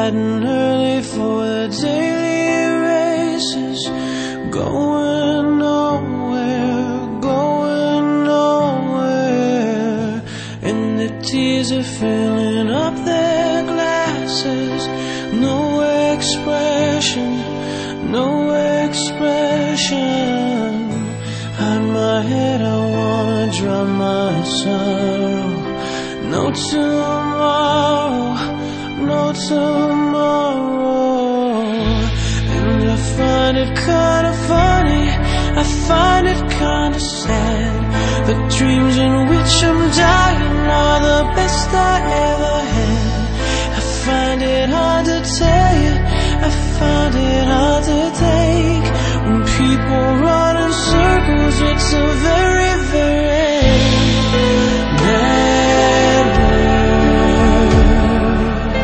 riding early for the daily races, going nowhere, going nowhere. And the tears are filling up their glasses. No expression, no expression. Hide my head, I wanna drown my sorrow. No tomorrow, no tomorrow. And I find it kinda funny, I find it kinda sad. The dreams in which I'm dying are the best I ever had. I find it hard to tell you, I find it hard to take. When people run in circles, it's a very, very mad world.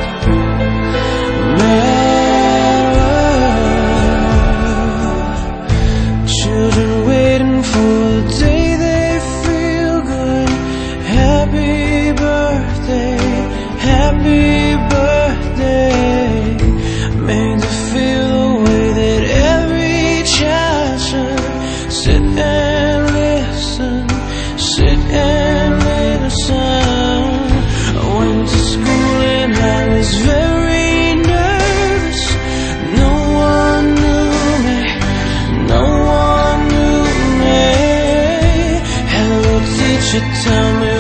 Mad world. Children waiting for the day they feel good. Happy birthday, happy birthday. Made to feel the way that every child should. Sit and listen, sit and listen. I went to school and I was very nervous. No one knew me, no one knew me. Hello teacher, tell me